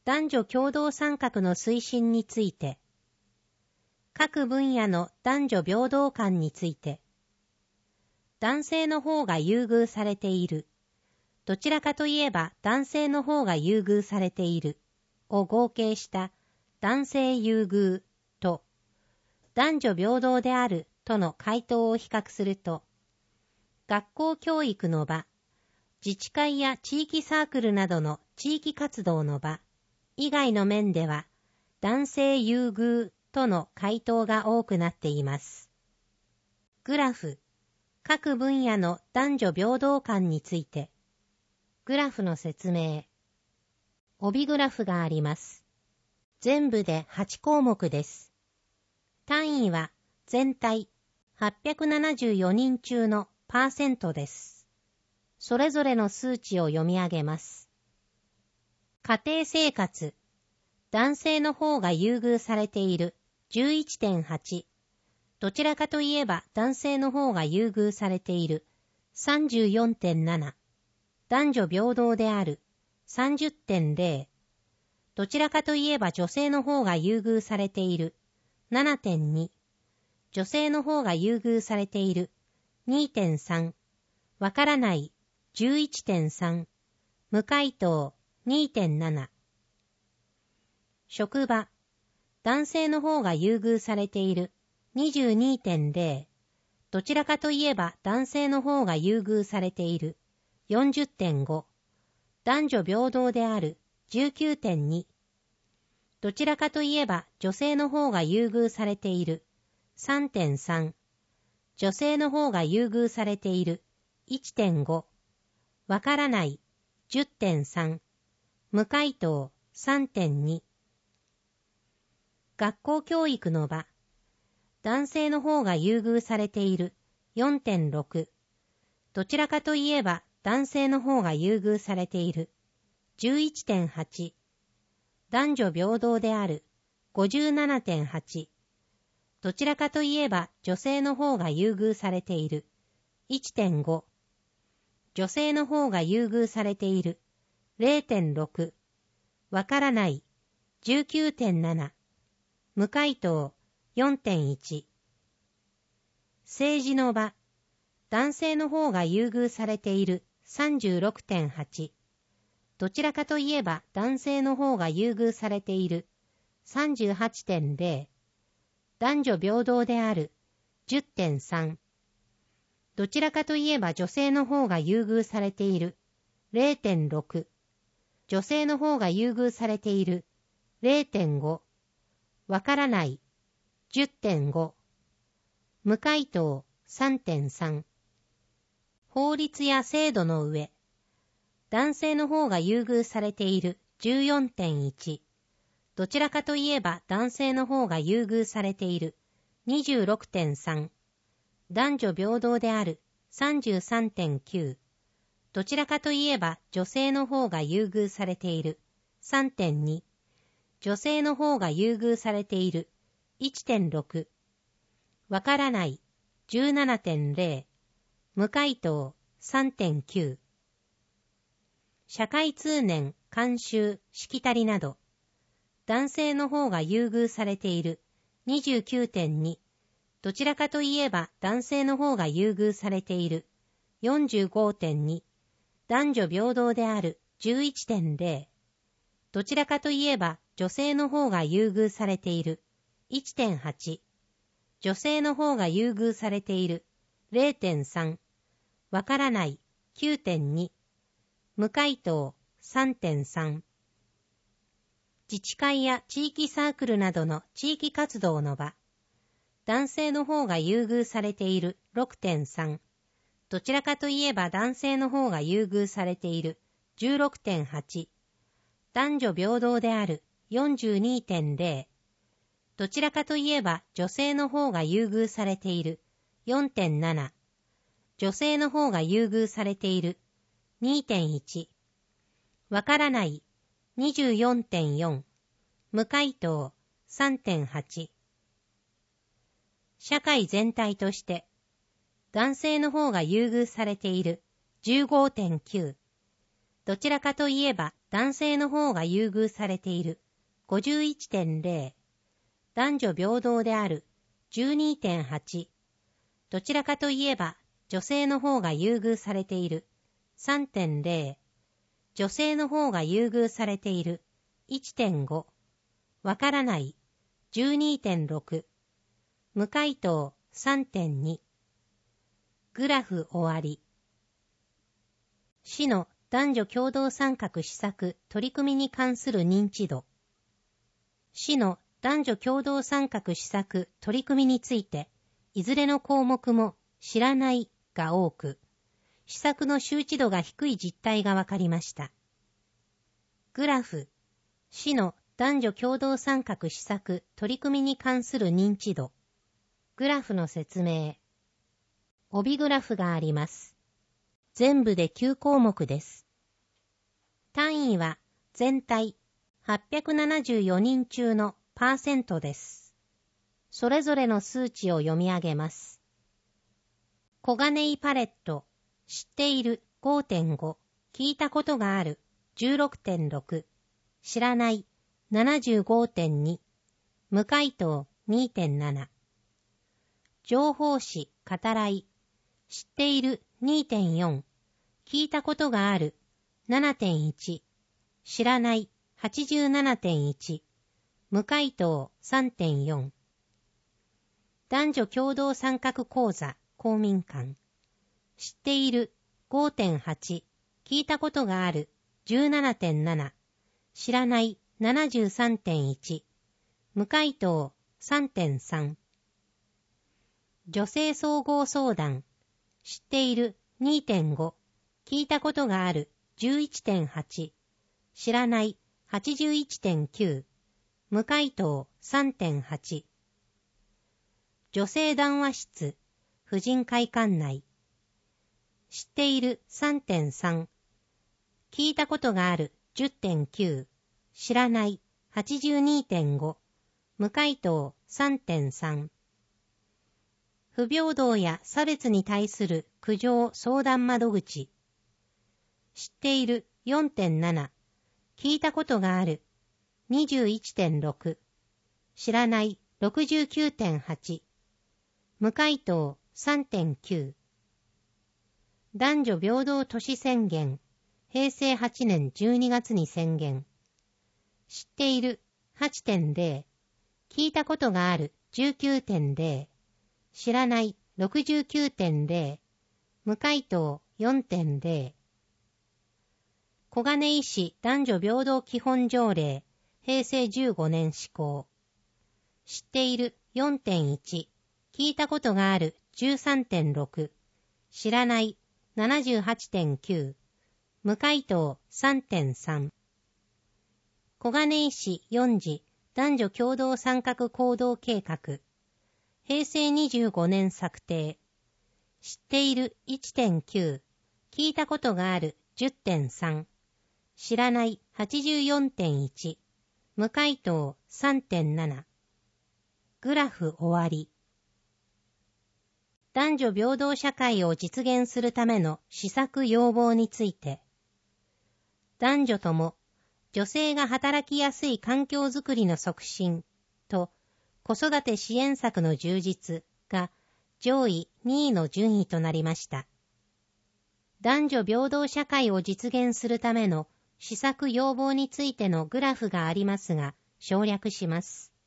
男女共同参画の推進について、各分野の男女平等感について、男性の方が優遇されている、どちらかといえば男性の方が優遇されているを合計した男性優遇と男女平等であるとの回答を比較すると、学校教育の場、自治会や地域サークルなどの地域活動の場以外の面では男性優遇との回答が多くなっています。グラフ、各分野の男女平等感について、グラフの説明。帯グラフがあります。全部で8項目です。単位は全体874人中のパーセントです。それぞれの数値を読み上げます。家庭生活、男性の方が優遇されている 11.8、どちらかといえば男性の方が優遇されている 34.7、男女平等である 30.0、どちらかといえば女性の方が優遇されている 7.2、女性の方が優遇されている 2.3、わからない 11.3、無回答 2.7。職場、男性の方が優遇されている 22.0、どちらかといえば男性の方が優遇されている 40.5、男女平等である 19.2、どちらかといえば女性の方が優遇されている 3.3、女性の方が優遇されている 1.5、わからない 10.3、無回答 3.2。学校教育の場、男性の方が優遇されている 4.6、どちらかといえば男性の方が優遇されている 11.8、男女平等である 57.8、どちらかといえば女性の方が優遇されている 1.5、女性の方が優遇されている 0.6、わからない 19.7、無回答 4.1。政治の場、男性の方が優遇されている 36.8、どちらかといえば男性の方が優遇されている 38.0、男女平等である 10.3、どちらかといえば女性の方が優遇されている 0.6、女性の方が優遇されている 0.5、わからない 10.5、無回答 3.3。法律や制度の上、男性の方が優遇されている 14.1、どちらかといえば男性の方が優遇されている 26.3、男女平等である 33.9、どちらかといえば女性の方が優遇されている 3.2、女性の方が優遇されている 1.6、わからない 17.0、無回答 3.9。社会通念、慣習、しきたりなど、男性の方が優遇されている 29.2、どちらかといえば男性の方が優遇されている 45.2、男女平等である 11.0、どちらかといえば女性の方が優遇されている 1.8、女性の方が優遇されている 0.3、わからない 9.2、無回答 3.3。自治会や地域サークルなどの地域活動の場、男性の方が優遇されている 6.3、どちらかといえば男性の方が優遇されている 16.8、男女平等である 42.0、どちらかといえば女性の方が優遇されている 4.7、女性の方が優遇されている 2.1、わからない 24.4、無回答 3.8。社会全体として、男性の方が優遇されている 15.9、どちらかといえば男性の方が優遇されている 51.0、男女平等である 12.8、どちらかといえば女性の方が優遇されている 3.0、女性の方が優遇されている 1.5、わからない 12.6、無回答 3.2。グラフ終わり。市の男女共同参画施策取り組みに関する認知度。市の男女共同参画施策取り組みについて、いずれの項目も知らないが多く、施策の周知度が低い実態が分かりました。グラフ、市の男女共同参画施策取り組みに関する認知度。グラフの説明。帯グラフがあります。全部で9項目です。単位は全体874人中のパーセントです。それぞれの数値を読み上げます。小金井パレット、知っている 5.5、聞いたことがある 16.6、知らない 75.2、無回答 2.7。情報誌、語らい、知っている 2.4、聞いたことがある 7.1、知らない 87.1、無回答 3.4。男女共同参画講座公民館、知っている 5.8、聞いたことがある 17.7、知らない 73.1、無回答 3.3。女性総合相談、知っている 2.5、聞いたことがある 11.8、知らない 81.9、無回答 3.8。女性談話室、婦人会館内、知っている 3.3、聞いたことがある 10.9、知らない 82.5、無回答 3.3。不平等や差別に対する苦情相談窓口、知っている 4.7、聞いたことがある 21.6、知らない 69.8、無回答 3.9。男女平等都市宣言、平成8年12月に宣言。知っている 8.0、聞いたことがある 19.0、知らない 69.0、無回答 4.0。小金井市男女平等基本条例、平成15年施行。知っている 4.1、聞いたことがある 13.6、知らない 78.9、無回答 3.3。小金井市4次男女共同参画行動計画、平成25年策定。知っている 1.9、聞いたことがある 10.3、知らない 84.1、無回答 3.7。グラフ終わり。男女平等社会を実現するための施策要望について、男女とも女性が働きやすい環境づくりの促進と子育て支援策の充実が上位2位の順位となりました。男女平等社会を実現するための施策要望についてのグラフがありますが、省略します。